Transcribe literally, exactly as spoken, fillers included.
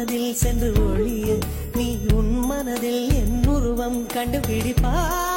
மனதில் சென்று ஒளிய நீ உன் மனதில் என் உருவம் கண்டுபிடிப்பா